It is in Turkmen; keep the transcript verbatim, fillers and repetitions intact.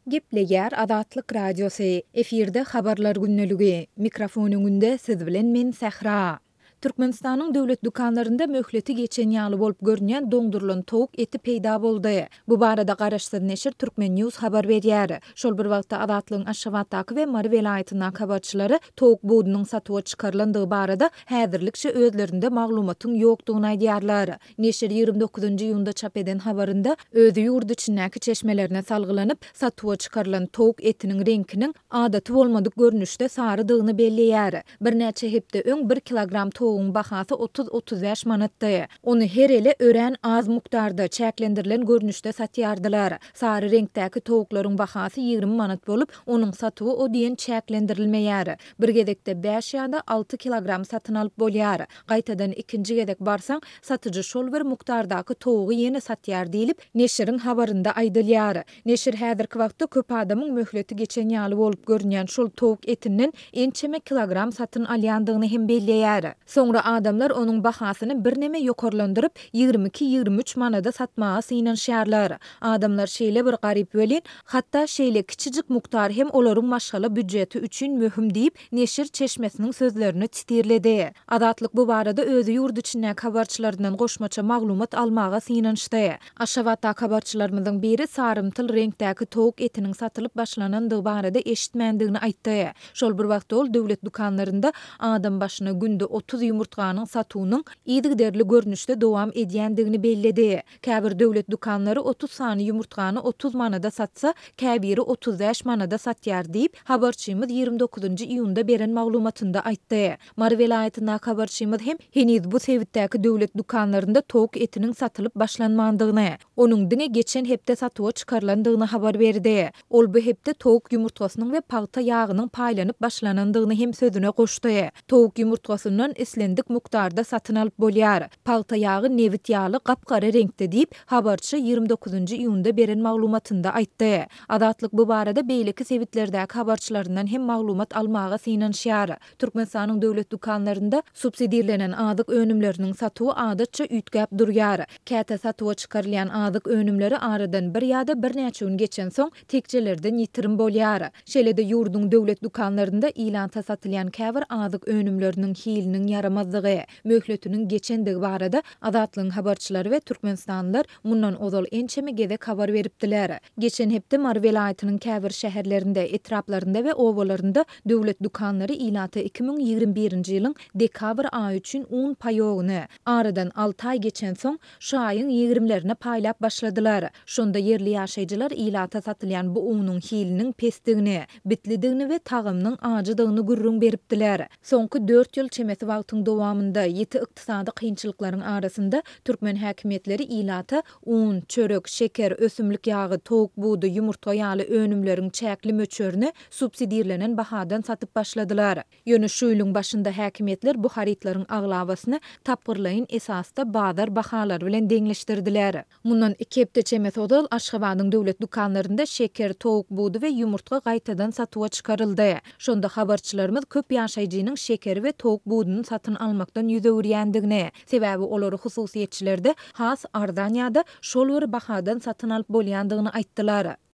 Gepleger Azatlyk Radiosu efirde habarlar günneligi. Mikrofonunda siz bilen men Sahra. Türkmenistanyň döwlet dukanlarynda möhleti geçen ýaly bolup görünýän doňdurulan towuk eti peýda boldy. Bu barada Garaşsyz neşir Türkmen News habar berýär. Şol bir wagtda Azatlygyň Aşgabatdaky we Mary welaýatynyň habarçylary towuk budunyň satyga çykarylandygy barada häzirlikçe özlerinde maglumatyň ýokdugyny aýdýarlar. Neşir ýygrimi dokuzunçy iýunda çap eden habarynda özü ýurdu içindäki çeşmelerine salgylanyp satyga çykarylan towuk etiniň reňkiniň adaty bolmadyk görnüşde sarıdygyny belleýär. Bir näçe hepde öň bir kilogram towugyň bahasy otuz otuz beş manatdy. Onu her ele ören az mukdarda çäklendirilen görnüşde satýardylar. Sarı reňktäki towuklaryň bahasy ýygrimi manat bolup, onuň satygy o diýen çäklendirilmeýär. Bir gedekde beş ýa-da alty kilogram satyn alyp bolýar. Gaýtadan ikinji gedek barsaň, satyjy şol bir mukdardaky towugy ýene satýar diýilip, neşiriň habarynda aýdylýar. Neşir häzirki wagtda köp adamyň möhleti geçen ýaly bolup görünýän şol towuk etiniň ençeme kilogram satyn alýandygyny hem belleýär. Soňra adamlar onuň bahasyny bir neme ýokarlandyryp ýygrimi iki ýygrimi üç manada satmaga synanýarlar. Adamlar şeýle bir garyp welin, hatda şeýle kiçijik mukdar hem olaryň maşgala büdjeti üçin möhüm diýip neşir çeşmesiniň sözlerini titirledi. Azatlyk bu barada özü ýurdu içindäki habarçylaryndan goşmaça maglumat almaga synanýdy. Aşgabatdaky habarçylarymyzyň biri sarymtyl reňktäki towuk etiniň satylyp başlanandygy barada eşitmendigini aýtdy. Şol bir wagt ol döwlet dukanlarynda adam başyna günde otuz ýumurtganyň satywynyň ýygyderli görnüşde dowam edýändigini belledi. Käbir döwlet dukanlary otuz sany ýumurtgany otuz manada satsa, käbiri otuz beş manada satýar diýip habarçymyz ýygrimi dokuzunçy iýunda beren maglumatynda aýtdy. Mary welaýatyna habarçymyz hem heniz bu sebitdäki döwlet dukanlarynda towuk etiniň satylyp başlanmandygyny, onuň diňe geçen hepde satyga çykarylandygyny habar berdi. Ol bu hepde towuk ýumurtgasynyň we palta ýagynyň paýlanyp başlanandygyny hem sözüne goşdy. Towuk ýumurtgasynyň eslendik mukdarda satyn alyp bolýar. Palta ýagy nevit ýaly gapgara reňkde diýip habarçy ýygrimi dokuzunçy iýunda beren maglumatynda aýtdy. Azatlyk bu barada beýleki sebitlerdäki habarçylaryndan hem maglumat almaga synanýar. Türkmenistanyň döwlet dukanlarynda subsidiýelenen azyk önümleriniň satywy adatça üýtgäp durýar. Käte satyga çykarylýan azyk önümleri aradan bir ýa-da bir näçe gün geçen soň tekçelerden ýitirim bolýar. Şeýle-de ýurduň döwlet dukanlarynda ilanta satylýan käbir azyk önümleriniň hiliniň yaramazlygy, möhletiniň geçendigi barada Azatlygyň habarçylary we türkmenistanlylar mundan ozal ençeme gedek habar beripdiler. Geçen hepde Mary welaýatynyň käbir şäherlerinde, etraplarynda we owalarynda döwlet dukanlary ilata iki ming ýygrimi birinji ýylyň dekabr aýy üçin un paýogyny aradan alty aý geçen soň şu aýyň ýygrimilerine paýlap başladylar. Şonda yerli ýaşaýjylar ilata satylýan bu unuň hiliniň pesdigini, bitlidigini we tagymynyň ajydygyny gürrüň beripdiler. Soňky dört ýyl çemesi wagtyň dowamında ýeti ykdysady kynçylyklaryň arasynda türkmen häkimetleri ilata un, çörek, şeker, ösümlik ýagy, towuk budy, ýumurtga ýaly önümleriň çäkli möçerini subsidiýelenen bahadan satyp başladylar. Ýöne şu ýylyň başynda häkimetler bu haritlaryň aglawasyny tapgyrlaýyn esasda bazar bahalary bilen deňleşdirdiler. Mundan iki hepde çemes odal Aşgabatyň döwlet dukanlarynda şeker, towuk budy we ýumurtga gaýtadan satyga çykaryldy. Şonda habarçylarymyz köp ýaşaýjynyň şeker we towuk budyny satyn almakdan ýüze urýändigini, sebäbi olary hususiýetçilerde has arzan ýa-da şol bir bahadan satyn alyp bolýandygyny aýtdylar.